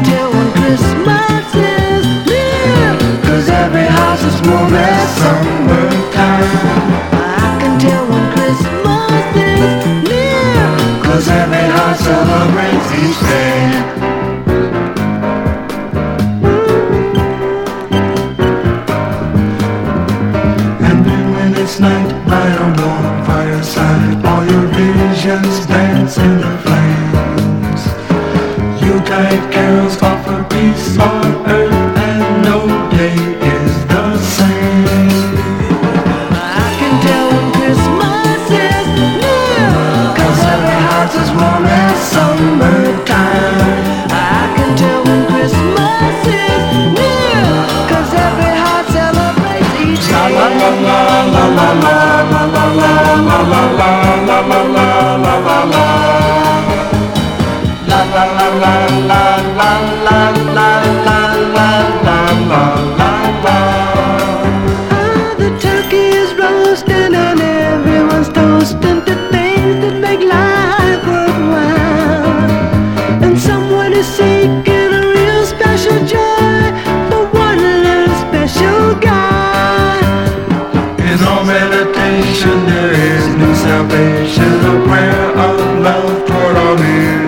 tell when Christmas is near, 'cause every house is warm as summertime. I can tell when Christmas is near, 'cause every heart celebrates each day. And then when it's night by a warm fireside, all your visions dance in the flames. Yuletide carols offer peace on earth, and no day is the same. I can tell when Christmas is near, 'cause every heart is warm as summertime. I can tell when Christmas is near, 'cause every heart celebrates each day. La la la la la la la la la la la la la la la la la la. La la la la la la la la la la la la la la. The turkey is roasting and everyone's toasting to things that make life worthwhile. And someone is seeking a real special joy for one little special guy. In all meditation there is new salvation, a prayer of love toward all men.